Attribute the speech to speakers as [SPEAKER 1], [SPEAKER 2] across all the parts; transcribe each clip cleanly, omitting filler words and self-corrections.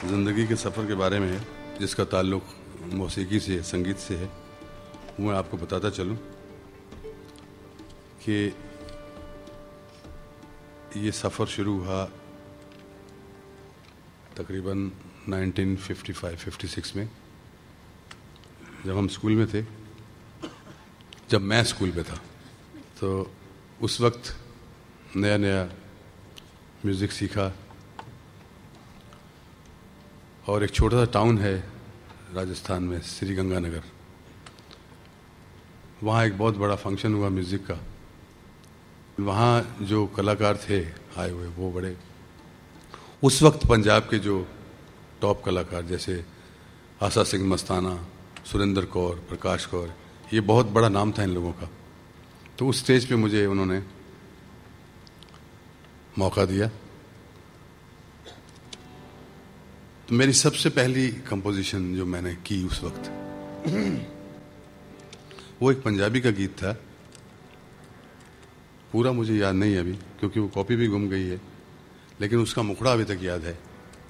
[SPEAKER 1] ज़िंदगी के सफ़र के बारे में है, जिसका ताल्लुक़ मौसीकी से, संगीत से है। मैं आपको बताता चलूं कि ये सफ़र शुरू हुआ तकरीबन 1955-56 में, जब हम स्कूल में थे। जब मैं स्कूल में था तो उस वक्त नया नया म्यूज़िक सीखा, और एक छोटा सा टाउन है राजस्थान में, श्री गंगानगर। वहाँ एक बहुत बड़ा फंक्शन हुआ म्यूज़िक का। वहाँ जो कलाकार थे आए हुए, वो बड़े उस वक्त पंजाब के जो टॉप कलाकार, जैसे आशा सिंह मस्ताना, सुरेंद्र कौर, प्रकाश कौर, ये बहुत बड़ा नाम था इन लोगों का। तो उस स्टेज पे मुझे उन्होंने मौका दिया। तो मेरी सबसे पहली कंपोजिशन जो मैंने की उस वक्त, वो एक पंजाबी का गीत था। पूरा मुझे याद नहीं है अभी, क्योंकि वो कॉपी भी गुम गई है, लेकिन उसका मुखड़ा अभी तक याद है।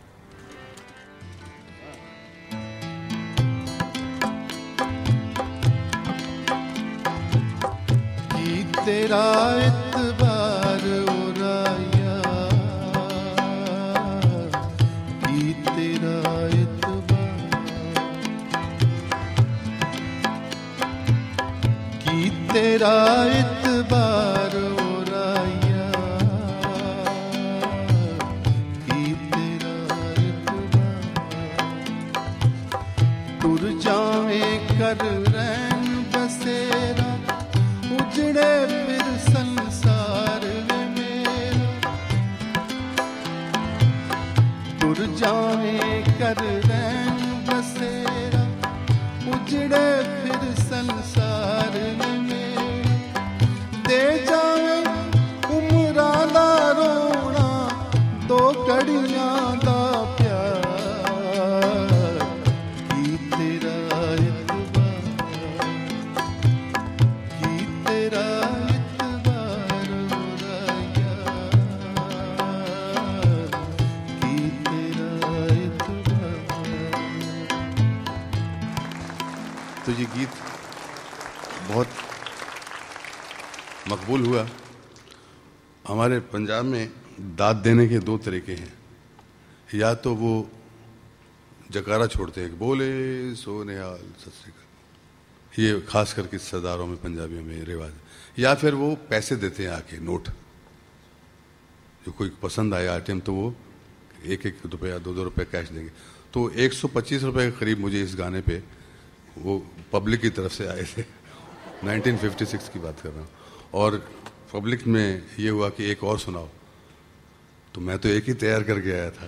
[SPEAKER 2] कि तेरा इत्बार ओ राया, कि तेरा इत्बार, कि तेरा इत्बार ओ राया, कि तेरा इत्बार। टुर जावे कर रैन बसेरा, उजड़े फिर संसार में मेरा। टुर जावे कर रैन बसेरा, उजड़े फिर संसार में मेरा। दे जावे उमरा दा रोना, दो कड़ियां दा प्यार। कि तेरा इत्बार, कि तेरा इत्बार ओ राया, कि तेरा इत्बार।
[SPEAKER 1] तो ये गीत बहुत मकबूल हुआ। हमारे पंजाब में दाद देने के दो तरीके हैं। या तो वो जकारा छोड़ते हैं, बोले सो निहाल सत श्री अकाल, ये खास करके सरदारों में, पंजाबियों में रिवाज। या फिर वो पैसे देते हैं आके, नोट। जो कोई पसंद आया आइटम तो वो 1-1 रुपया, 2-2 रुपये कैश देंगे। तो 125 रुपये के करीब मुझे इस गाने पे वो पब्लिक की तरफ से आए थे। 1956 की बात कर रहा हूँ। और पब्लिक में ये हुआ कि एक और सुनाओ, तो मैं तो एक ही तैयार करके आया था।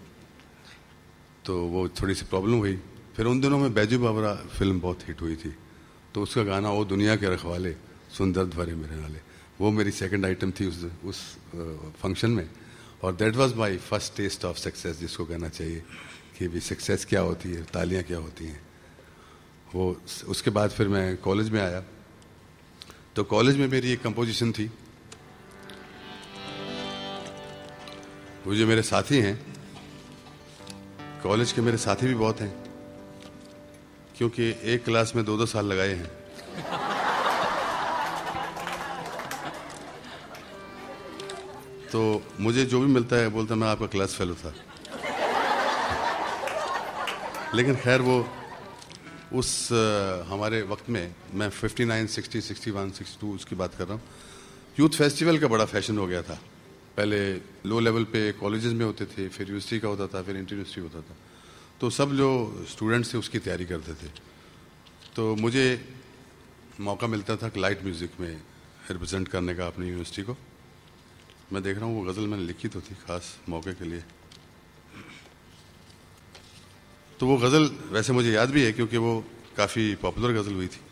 [SPEAKER 1] तो वो थोड़ी सी प्रॉब्लम हुई। फिर उन दिनों में बैजू बावरा फिल्म बहुत हिट हुई थी, तो उसका गाना वो दुनिया के रखवाले सुन दर्द भरे मेरे नाले, वो मेरी सेकंड आइटम थी उस फंक्शन में। और that was my first test of success, जिसको कहना चाहिए कि भी सक्सेस क्या होती है, तालियां क्या होती हैं। वो उसके बाद फिर मैं कॉलेज में आया। तो कॉलेज में मेरी एक कंपोजिशन थी। वो जो मेरे साथी हैं, कॉलेज के मेरे साथी भी बहुत हैं, क्योंकि एक क्लास में 2-2 साल लगाए हैं। तो मुझे जो भी मिलता है बोलता मैं आपका क्लास फेलो था। लेकिन खैर वो उस हमारे वक्त में, मैं 59, 60, 61, 62 उसकी बात कर रहा हूँ। यूथ फेस्टिवल का बड़ा फैशन हो गया था। पहले लो लेवल पे कॉलेजेस में होते थे, फिर यूनिवर्सिटी का होता था, फिर इंटर यूनिवर्सिटी होता था। तो सब जो स्टूडेंट्स थे उसकी तैयारी करते थे। तो मुझे मौका मिलता था कि लाइट म्यूज़िक में रिप्रेजेंट करने का अपनी यूनिवर्सिटी को। मैं देख रहा हूँ वो गज़ल मैंने लिखी तो थी ख़ास मौके के लिए। तो वो गज़ल वैसे मुझे याद भी है, क्योंकि वो काफ़ी पॉपुलर गज़ल हुई थी।